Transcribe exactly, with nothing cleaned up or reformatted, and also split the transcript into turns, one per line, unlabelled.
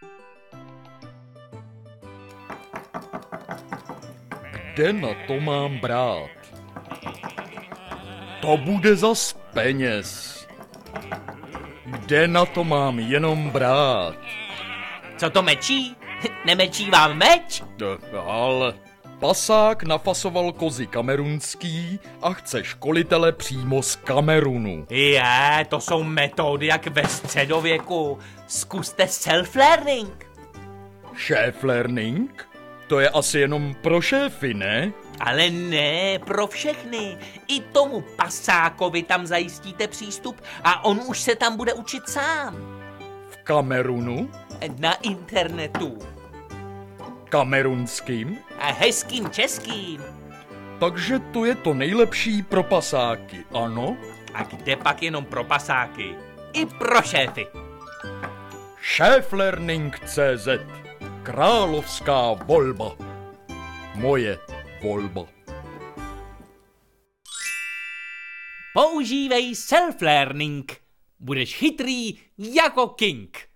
Kde na to mám brát? To bude zas peněz. Kde na to mám jenom brát?
Co to mečí? Nemečí vám meč?
Ale pasák nafasoval kozy kamerunský a chce školitele přímo z Kamerunu.
Je, to jsou metody jak ve středověku. Zkuste self-learning.
Šéf-learning? To je asi jenom pro šéfy, ne?
Ale ne, pro všechny. I tomu pasákovi tam zajistíte přístup a on už se tam bude učit sám.
V Kamerunu?
Na internetu.
Kamerunským?
A hezkým českým.
Takže to je to nejlepší pro pasáky, ano?
A kde pak jenom pro pasáky? I pro šéfy.
Šéf-learning tečka cé zet. Královská volba. Moje volba.
Používej self-learning. Budeš chytrý jako king.